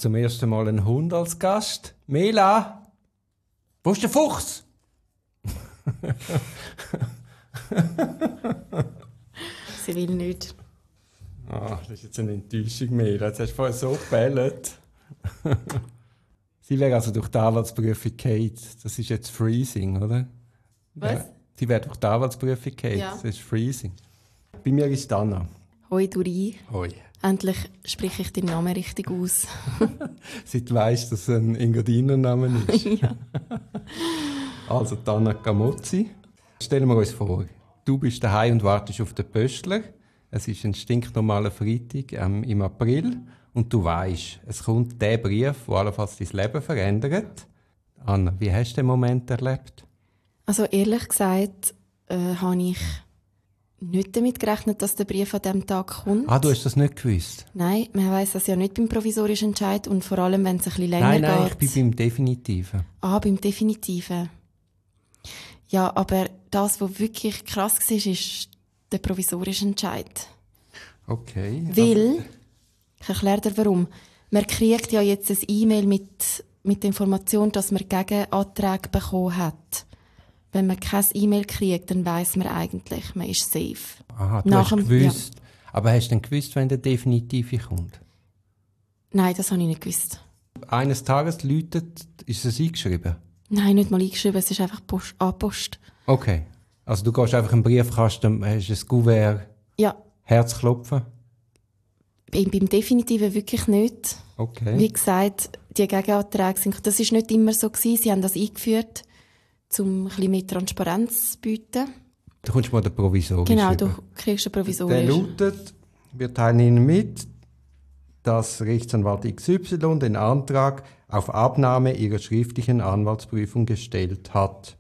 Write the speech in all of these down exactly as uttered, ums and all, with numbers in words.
zum ersten Mal einen Hund als Gast. Mela, wo ist der Fuchs? Sie will nicht. Ah, das ist jetzt eine Enttäuschung, Mela. Jetzt hast du vorher so gebellt. Sie wäre also durch die Anwaltsprüfung Kate. Das ist jetzt Freezing, oder? Was? Ja. Sie wäre durch die Anwaltsprüfung Kate. Ja. Das ist Freezing. Bei mir ist Anna. Hoi Duri. Hoi. Endlich spreche ich den Namen richtig aus. Seit du weißt, dass es ein Engadiner-Name ist. Ja. Also Anna Camozzi. Stellen wir uns vor, du bist daheim und wartest auf den Pöstler. Es ist ein stinknormaler Freitag ähm, im April und du weißt, es kommt der Brief, der allenfalls dein Leben verändert. Anna, wie hast du den Moment erlebt? Also ehrlich gesagt äh, habe ich nicht damit gerechnet, dass der Brief an diesem Tag kommt. Ah, du hast das nicht gewusst? Nein, man weiss das ja nicht beim provisorischen Entscheid und vor allem, wenn es ein bisschen länger nein, nein, geht. ich bin beim Definitiven. Ah, beim Definitiven. Ja, aber das, was wirklich krass war, ist der provisorische Entscheid. Okay. Weil, ich erkläre dir warum, man kriegt ja jetzt ein E-Mail mit, mit der Information, dass man Gegenanträge bekommen hat. Wenn man kein E-Mail kriegt, dann weiss man eigentlich, man ist safe. Aha, du Nach hast dem- gewusst. Ja. Aber hast du denn gewusst, wenn der Definitive kommt? Nein, das habe ich nicht gewusst. Eines Tages läutet, ist es eingeschrieben? Nein, nicht mal eingeschrieben, es ist einfach Post, Anpost. Okay. Also du gehst einfach in den Briefkasten, hast ein Kuvert, Ja, Herzklopfen? beim, beim Definitiven wirklich nicht. Okay. Wie gesagt, die Gegenanträge sind, das ist nicht immer so gewesen. Sie haben das eingeführt, um ein bisschen mehr Transparenz zu bieten. Du kommst mal den Provisorisch Genau, über. du kriegst einen Der provisorisch. lautet, wir teilen Ihnen mit, dass Rechtsanwalt X Y den Antrag auf Abnahme Ihrer schriftlichen Anwaltsprüfung gestellt hat.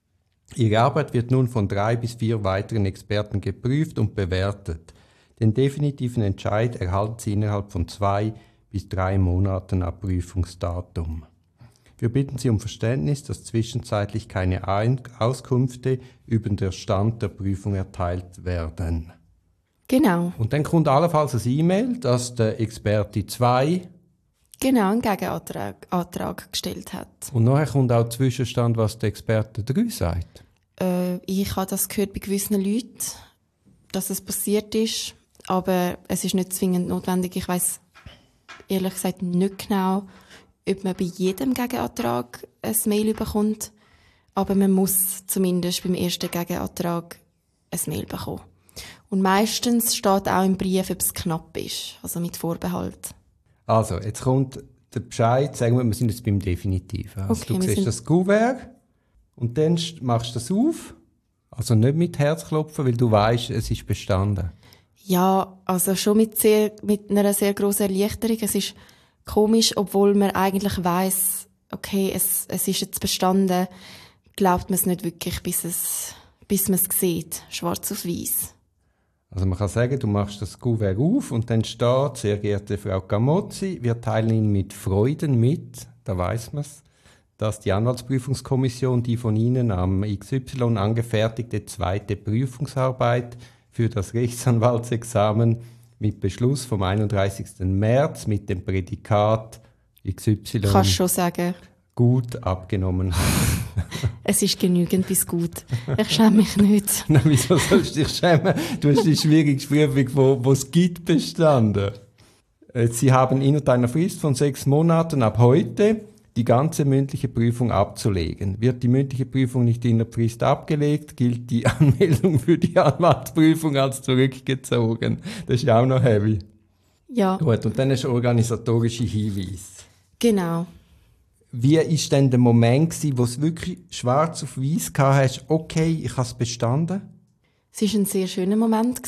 Ihre Arbeit wird nun von drei bis vier weiteren Experten geprüft und bewertet. Den definitiven Entscheid erhalten Sie innerhalb von zwei bis drei Monaten ab Prüfungsdatum. Wir bitten Sie um Verständnis, dass zwischenzeitlich keine Ein- Auskünfte über den Stand der Prüfung erteilt werden. Genau, Und dann kommt allenfalls ein E-Mail, dass der Experte zwei genau, einen Gegenantrag Antrag gestellt hat. und nachher kommt auch Zwischenstand, was der Experte drei sagt. Äh, ich habe das gehört bei gewissen Leuten, dass es passiert ist, aber es ist nicht zwingend notwendig. Ich weiss ehrlich gesagt nicht genau, ob man bei jedem Gegenantrag ein Mail bekommt, aber man muss zumindest beim ersten Gegenantrag ein Mail bekommen. Und meistens steht auch im Brief, ob es knapp ist, also mit Vorbehalt. Also, jetzt kommt der Bescheid, sagen wir, wir sind jetzt beim Definitiven. Also Okay, du wir siehst sind- das Kuvert und dann st- machst du das auf. Also nicht mit Herzklopfen, weil du weißt, es ist bestanden. Ja, also schon mit, sehr, mit einer sehr grossen Erleichterung. Es ist komisch, obwohl man eigentlich weiss, okay, es, es ist jetzt bestanden, glaubt man es nicht wirklich, bis, es, bis man es sieht, schwarz auf weiß. Also man kann sagen, du machst das Kuvert auf und dann steht, sehr geehrte Frau Camozzi, wir teilen Ihnen mit Freuden mit, da weiss man es, dass die Anwaltsprüfungskommission die von Ihnen am X Y angefertigte zweite Prüfungsarbeit für das Rechtsanwaltsexamen mit Beschluss vom einunddreißigsten März mit dem Prädikat X Y Kannst schon sagen, gut abgenommen hat. es ist genügend bis gut. Ich schäme mich nicht. Na, wieso sollst du dich schämen? Du hast die schwierigste Prüfung, die es gibt, bestanden. Äh, Sie haben innerhalb einer Frist von sechs Monaten ab heute die ganze mündliche Prüfung abzulegen. Wird die mündliche Prüfung nicht in der Frist abgelegt, gilt die Anmeldung für die Anwaltsprüfung als zurückgezogen. Das ist ja auch noch heavy. Ja, Gut, und dann ist organisatorische Hinweis. genau. Wie war denn der Moment, wo es wirklich schwarz auf weiß hast, okay, ich habe es bestanden? Es war ein sehr schöner Moment.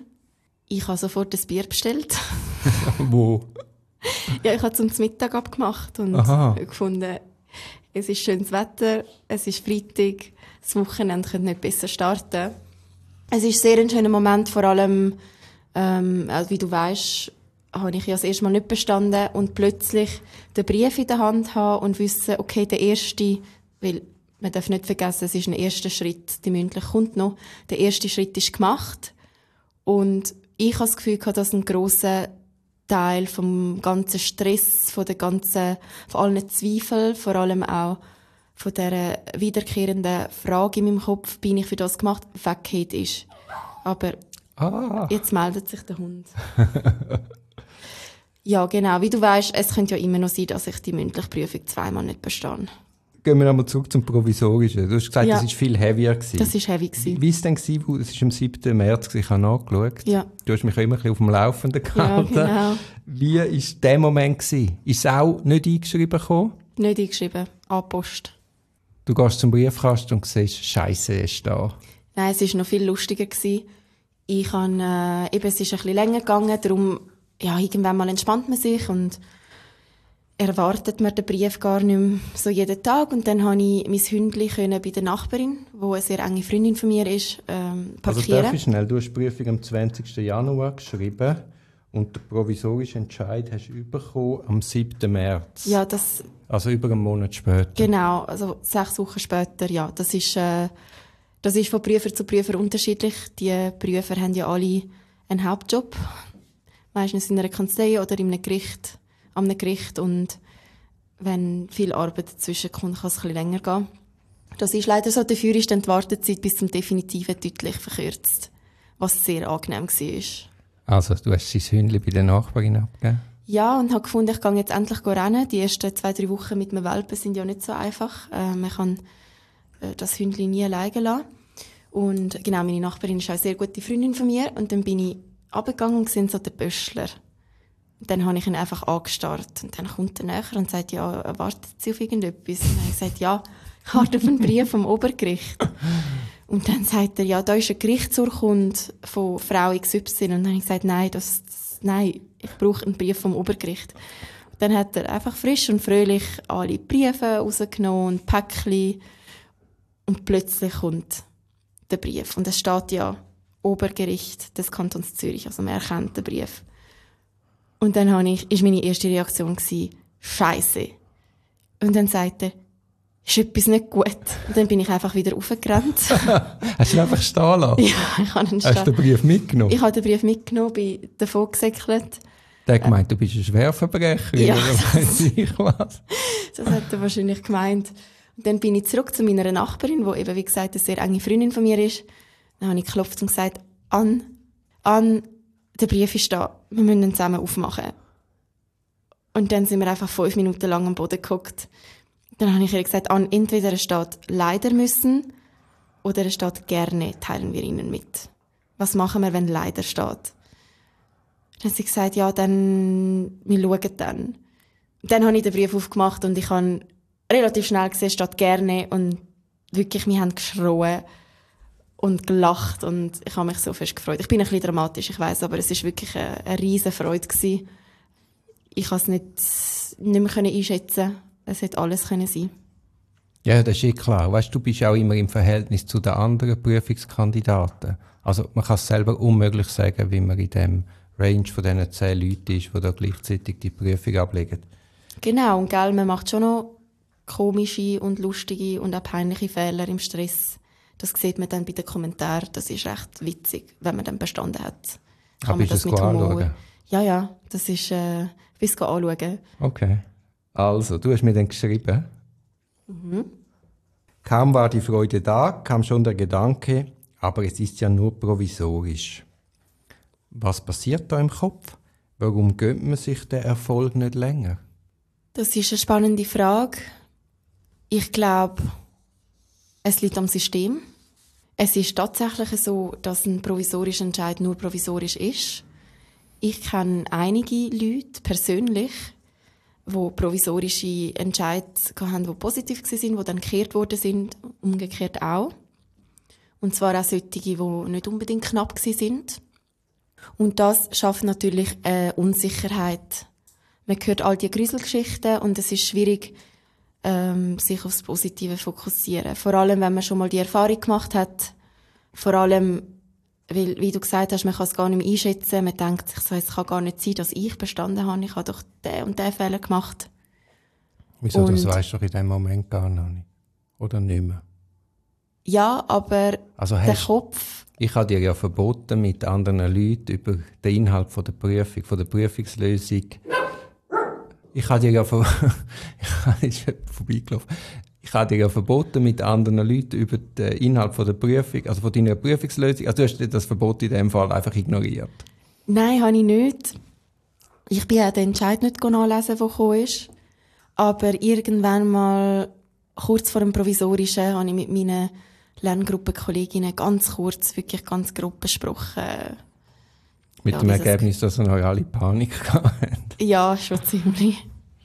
Ich habe sofort ein Bier bestellt. Wo? Ja, ich habe zum Mittag abgemacht und Aha. gefunden, es ist schönes Wetter, es ist Freitag, das Wochenende könnte nicht besser starten. Es ist sehr ein schöner Moment, vor allem, ähm, also wie du weißt, habe ich ja das erste Mal nicht bestanden und plötzlich den Brief in der Hand haben und wissen, okay, der erste, weil man darf nicht vergessen, es ist ein erster Schritt, die mündlich kommt noch, der erste Schritt ist gemacht und ich habe das Gefühl gehabt, dass ein grosser Teil vom ganzen Stress, von der ganzen, von allen Zweifeln, vor allem auch von dieser wiederkehrenden Frage in meinem Kopf, bin ich für das gemacht, weggeht ist. Aber ah. jetzt meldet sich der Hund. Ja, genau. Wie du weißt, es könnte ja immer noch sein, dass ich die mündliche Prüfung zweimal nicht bestehe. Gehen wir nochmal zurück zum Provisorischen. Du hast gesagt, Ja. das war viel heavier gewesen. Das war heavy gewesen. Wie war es denn gewesen, wo, es ist am siebten März, ich habe nachgeschaut. Ja. Du hast mich ja immer ein bisschen auf dem Laufenden Ja, gehalten. genau. Wie war der Moment gewesen? Ist es auch nicht eingeschrieben gekommen? Nicht eingeschrieben, an Post. Du gehst zum Briefkasten und siehst, Scheisse ist da. Nein, es war noch viel lustiger gewesen. Ich habe, äh, eben, es ist ein bisschen länger gegangen, darum, ja, irgendwann mal entspannt man sich und erwartet man den Brief gar nicht mehr so jeden Tag. Und dann konnte ich mein Hündchen bei der Nachbarin, die eine sehr enge Freundin von mir ist, ähm, Also parkieren. darf ich schnell, du hast die Prüfung am zwanzigsten Januar geschrieben und den provisorischen Entscheid hast du bekommen am siebten März. Ja, das, Also über einen Monat später. genau, also sechs Wochen später, ja. Das ist, äh, das ist von Prüfer zu Prüfer unterschiedlich. Die Prüfer haben ja alle einen Hauptjob. Meistens in einer Kanzlei oder in einem Gericht, an einem Gericht. Und wenn viel Arbeit dazwischen kommt, kann es ein bisschen länger gehen. Das ist leider so. Dafür ist dann die Wartezeit bis zum Definitiven deutlich verkürzt. Was sehr angenehm war. Also du hast sein Hündchen bei der Nachbarin abgegeben? Ja, und habe gefunden, ich gehe jetzt endlich rennen. Die ersten zwei, drei Wochen mit einem Welpen sind ja nicht so einfach. Äh, man kann äh, das Hündchen nie alleine lassen. Und genau, meine Nachbarin ist auch eine sehr gute Freundin von mir. Und dann bin ich runtergegangen und gesehen so den Böschler. Und dann habe ich ihn einfach angestarrt. Und dann kommt er näher und sagt, ja, wartet Sie auf irgendetwas? Und dann habe ich gesagt, ja, ich warte auf einen Brief vom Obergericht. Und dann sagt er, ja, da ist eine Gerichtsurkunde von Frau X Y. Und dann habe ich gesagt, nein, das, das, nein, ich brauche einen Brief vom Obergericht. Und dann hat er einfach frisch und fröhlich alle Briefe rausgenommen und Päckchen. Und plötzlich kommt der Brief. Und es steht ja Obergericht des Kantons Zürich. Also man erkennt den Brief. Und dann habe ich, ist meine erste Reaktion gewesen, Scheisse. Und dann sagt er, ist etwas nicht gut. Und dann bin ich einfach wieder raufgerannt. Hast du ihn einfach stehen lassen? Ja, ich habe ihn Hast du den Brief mitgenommen? Ich habe den Brief mitgenommen, bin davon gesäckelt. Der hat gemeint, du bist ein Schwerverbrecherin Ja, oder weiss ich was. Das hat er wahrscheinlich gemeint. Und dann bin ich zurück zu meiner Nachbarin, die eben, wie gesagt, eine sehr enge Freundin von mir ist. Dann habe ich geklopft und gesagt, Ann, Ann, der Brief ist da, wir müssen ihn zusammen aufmachen. Und dann sind wir einfach fünf Minuten lang am Boden gehockt. Dann habe ich ihr gesagt, Ann, entweder er steht leider müssen oder er steht gerne, teilen wir Ihnen mit. Was machen wir, wenn leider steht? Dann hat sie gesagt, ja, dann, wir schauen dann. Dann habe ich den Brief aufgemacht und ich habe relativ schnell gesehen, steht gerne und wirklich, wir haben geschrien und gelacht und ich habe mich so fest gefreut. Ich bin ein bisschen dramatisch, ich weiss, aber es war wirklich eine, eine riesen Freude gewesen. Ich konnte es nicht, nicht mehr einschätzen. Es hätte alles können sein. Ja, das ist eh klar. Weißt, du bist auch immer im Verhältnis zu den anderen Prüfungskandidaten. Also man kann es selber unmöglich sagen, wie man in dem Range von diesen zehn Leuten ist, die da gleichzeitig die Prüfung ablegen. Genau, und gell, man macht schon noch komische und lustige und auch peinliche Fehler im Stress. Das sieht man dann bei den Kommentaren. Das ist recht witzig, wenn man dann bestanden hat. Kann Aber man ist das es mit Humor... anschauen? Ja, ja, das ist äh, bis anschauen. Okay. Also, du hast mir dann geschrieben. Mhm. Kaum war die Freude da, kam schon der Gedanke, aber es ist ja nur provisorisch. Was passiert da im Kopf? Warum gönnt man sich den Erfolg nicht länger? Das ist eine spannende Frage. Ich glaube, es liegt am System. Es ist tatsächlich so, dass ein provisorischer Entscheid nur provisorisch ist. Ich kenne einige Leute persönlich, die provisorische Entscheide hatten, die positiv waren, die dann gekehrt worden sind, umgekehrt auch. Und zwar auch solche, die nicht unbedingt knapp waren. Und das schafft natürlich eine Unsicherheit. Man hört all die Gruselgeschichten und es ist schwierig, ähm, sich aufs Positive zu fokussieren. Vor allem, wenn man schon mal die Erfahrung gemacht hat. Vor allem, weil, wie du gesagt hast, man kann es gar nicht mehr einschätzen. Man denkt sich so, es kann gar nicht sein, dass ich bestanden habe. Ich habe doch den und den Fehler gemacht. Wieso, und das weisst du doch in dem Moment gar noch nicht? Oder nicht mehr? Ja, aber also der hast, Kopf... Ich habe dir ja verboten, mit anderen Leuten über den Inhalt von der Prüfung, von der Prüfungslösung... Ich habe dir ja ver ich habe vorbeigelaufen. Ich habe dir ja verboten, mit anderen Leuten über den Inhalt von der Prüfung, also von deiner Prüfungslösung... Also du hast das Verbot in dem Fall einfach ignoriert. Nein, habe ich nicht. Ich bin ja den Entscheid nicht nachlesen, der gekommen ist. Aber irgendwann mal, kurz vor dem Provisorischen, habe ich mit meinen Lerngruppenkolleginnen ganz kurz, wirklich ganz grob besprochen. Mit ja, dem Ergebnis, dass wir alle Panik hatten. Ja, schon ziemlich.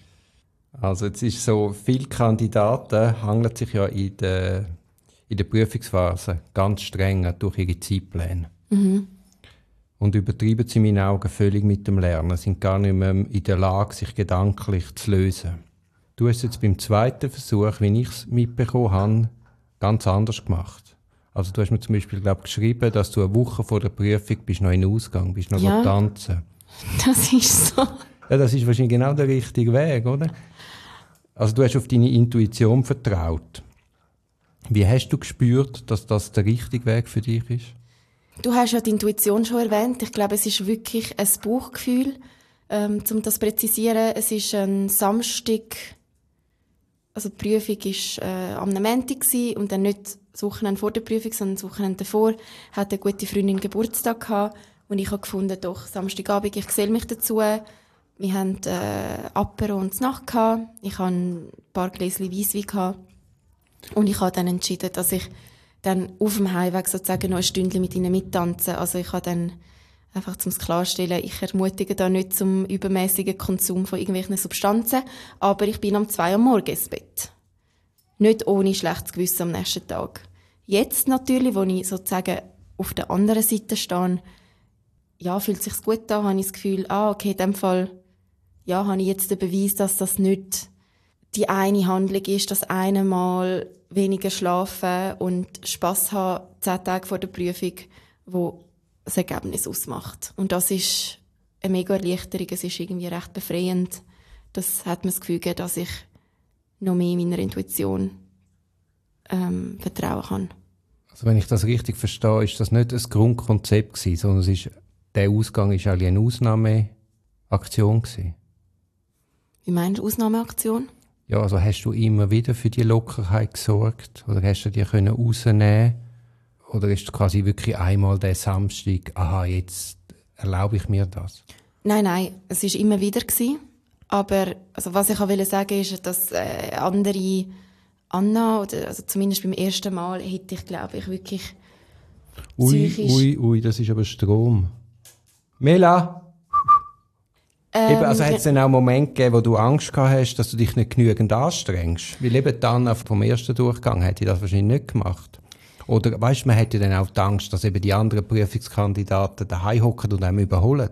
Also jetzt ist so, viele Kandidaten hangeln sich ja in der, in der Prüfungsphase ganz streng durch ihre Zeitpläne. Mhm. Und übertreiben sie in meinen Augen völlig mit dem Lernen, sind gar nicht mehr in der Lage, sich gedanklich zu lösen. Du hast jetzt beim zweiten Versuch, wie ich es mitbekommen habe, ganz anders gemacht. Also du hast mir zum Beispiel, glaub, geschrieben, dass du eine Woche vor der Prüfung bist noch in den Ausgang, bist noch Ja, tanzen. Das ist so. Ja, das ist wahrscheinlich genau der richtige Weg, oder? Also du hast auf deine Intuition vertraut. Wie hast du gespürt, dass das der richtige Weg für dich ist? Du hast ja die Intuition schon erwähnt. Ich glaube, es ist wirklich ein Bauchgefühl. Ähm, um das zu präzisieren, es ist ein Samstag, also die Prüfung war äh, am Montag und dann nicht das Wochenende vor der Prüfung, sondern das Wochenende davor, hat eine gute Freundin Geburtstag gehabt und ich habe gefunden, doch, Samstagabend, ich geselle mich dazu. Wir hatten äh, Apero und Nacht gehabt. Ich hatte ein paar Gläschen Weisswein gehabt. Und ich habe dann entschieden, dass ich dann auf dem Heimweg sozusagen noch ein Stündchen mit ihnen mittanzen. Also ich habe dann einfach zum klarstellen, ich ermutige da nicht zum übermäßigen Konsum von irgendwelchen Substanzen, aber ich bin um zwei Uhr morgens ins Bett. Nicht ohne schlechtes Gewissen am nächsten Tag. Jetzt natürlich, wo ich sozusagen auf der anderen Seite stehe, ja, fühlt sich's gut an, habe ich das Gefühl, ah, okay, in dem Fall, ja, habe ich jetzt den Beweis, dass das nicht die eine Handlung ist, das eine Mal weniger schlafen und Spass haben, zehn Tage vor der Prüfung, wo das Ergebnis ausmacht. Und das ist eine mega Erleichterung, es ist irgendwie recht befreiend. Das hat mir das Gefühl gegeben, dass ich noch mehr meiner Intuition ähm, vertrauen kann. Also wenn ich das richtig verstehe, ist das nicht ein Grundkonzept gewesen, sondern es ist, der Ausgang ist eigentlich eine Ausnahmeaktion gewesen. Wie meinst du Ausnahmeaktion? Ja, also hast du immer wieder für die Lockerheit gesorgt? Oder hast du die können rausnehmen? Oder ist es quasi wirklich einmal der Samstag, aha, jetzt erlaube ich mir das? Nein, nein, es war immer wieder gewesen. Aber also was ich auch wollte sagen, ist, dass äh, andere Anna, oder also zumindest beim ersten Mal, hätte ich, glaube ich, wirklich Ui, psychisch... ui, ui, das ist aber Strom. Mela! Ähm, Eben, also hat es dann auch Momente gegeben, wo du Angst gehabt hast, dass du dich nicht genügend anstrengst? Weil eben dann vom ersten Durchgang hätte ich das wahrscheinlich nicht gemacht. Oder weißt du, man hätte dann auch die Angst, dass eben die anderen Prüfungskandidaten daheim hocken und einem überholen.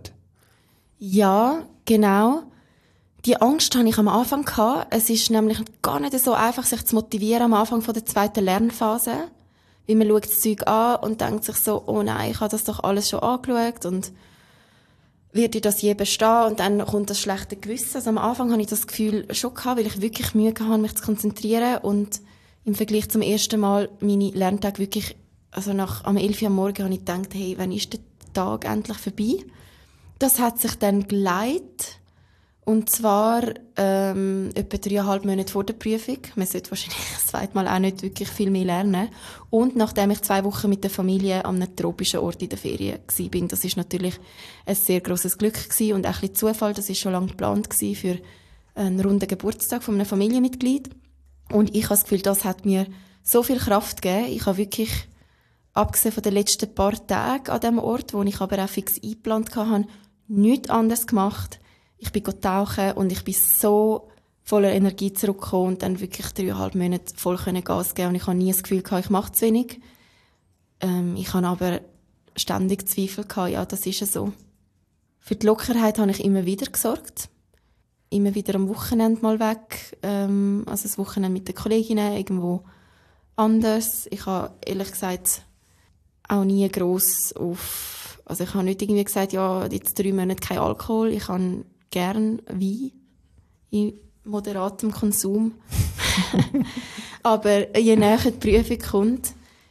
Ja, genau. Die Angst hatte ich am Anfang gehabt. Es ist nämlich gar nicht so einfach, sich zu motivieren am Anfang von der zweiten Lernphase. Weil man schaut das Zeug an und denkt sich so, oh nein, ich habe das doch alles schon angeschaut und wird ich das je bestehen? Und dann kommt das schlechte Gewissen. Also am Anfang hatte ich das Gefühl schon gehabt, weil ich wirklich Mühe hatte, mich zu konzentrieren und im Vergleich zum ersten Mal meine Lerntage wirklich, also nach, am elf Uhr am Morgen habe ich gedacht, hey, wann ist der Tag endlich vorbei? Das hat sich dann geleitet. Und zwar ähm, etwa dreieinhalb Monate vor der Prüfung. Man sollte wahrscheinlich das zweite Mal auch nicht wirklich viel mehr lernen. Und nachdem ich zwei Wochen mit der Familie an einem tropischen Ort in der Ferien war. Das ist natürlich ein sehr grosses Glück gewesen und auch ein bisschen Zufall. Das war schon lange geplant gewesen für einen runden Geburtstag von einem Familienmitglied. Und ich habe das Gefühl, das hat mir so viel Kraft gegeben. Ich habe wirklich, abgesehen von den letzten paar Tagen an diesem Ort, wo ich aber auch fix eingeplant hatte, nichts anderes gemacht. Ich bin tauchen und ich bin so voller Energie zurückgekommen und dann wirklich dreieinhalb Monate voll Gas geben. Und ich habe nie das Gefühl gehabt, ich mache zu wenig. Ähm, ich habe aber ständig Zweifel gehabt, ja, das ist so. Für die Lockerheit habe ich immer wieder gesorgt. Immer wieder am Wochenende mal weg. Ähm, also das Wochenende mit den Kolleginnen, irgendwo anders. Ich habe ehrlich gesagt auch nie gross auf... Also ich habe nicht irgendwie gesagt, ja, jetzt drei Monate kein Alkohol. Ich habe gern Wein in moderatem Konsum. Aber je näher die Prüfung kommt,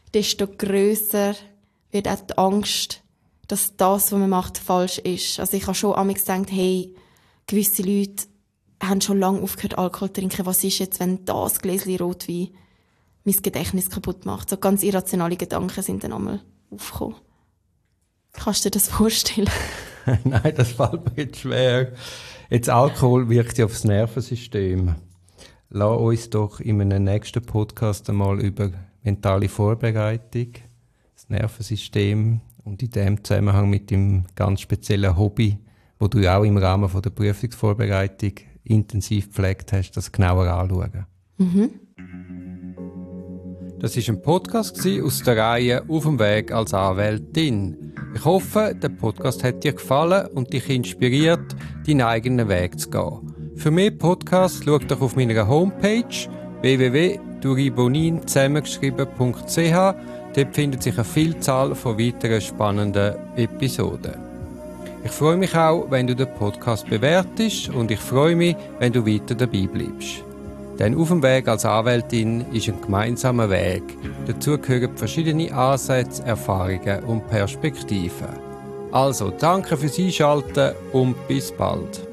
desto grösser wird auch die Angst, dass das, was man macht, falsch ist. Also ich habe schon amigs gedacht, hey, gewisse Leute haben schon lange aufgehört, Alkohol zu trinken. Was ist jetzt, wenn das Gläschen Rotwein mein Gedächtnis kaputt macht? So ganz irrationale Gedanken sind dann einmal aufgekommen. Kannst du dir das vorstellen? Nein, das fällt mir jetzt schwer. Jetzt Alkohol wirkt ja aufs Nervensystem. Lass uns doch in einem nächsten Podcast einmal über mentale Vorbereitung, das Nervensystem und in dem Zusammenhang mit dem ganz speziellen Hobby, wo du ja auch im Rahmen von der Prüfungsvorbereitung intensiv gepflegt hast, das genauer anschauen. Mhm. Das war ein Podcast aus der Reihe «Auf dem Weg als Anwältin». Ich hoffe, der Podcast hat dir gefallen und dich inspiriert, deinen eigenen Weg zu gehen. Für mehr Podcasts schau doch auf meiner Homepage w w w punkt duribonin zusammengeschrieben punkt c h. Dort findet sich eine Vielzahl von weiteren spannenden Episoden. Ich freue mich auch, wenn du den Podcast bewertest und ich freue mich, wenn du weiter dabei bleibst. Denn auf dem Weg als Anwältin ist ein gemeinsamer Weg. Dazu gehören verschiedene Ansätze, Erfahrungen und Perspektiven. Also, danke fürs Einschalten und bis bald.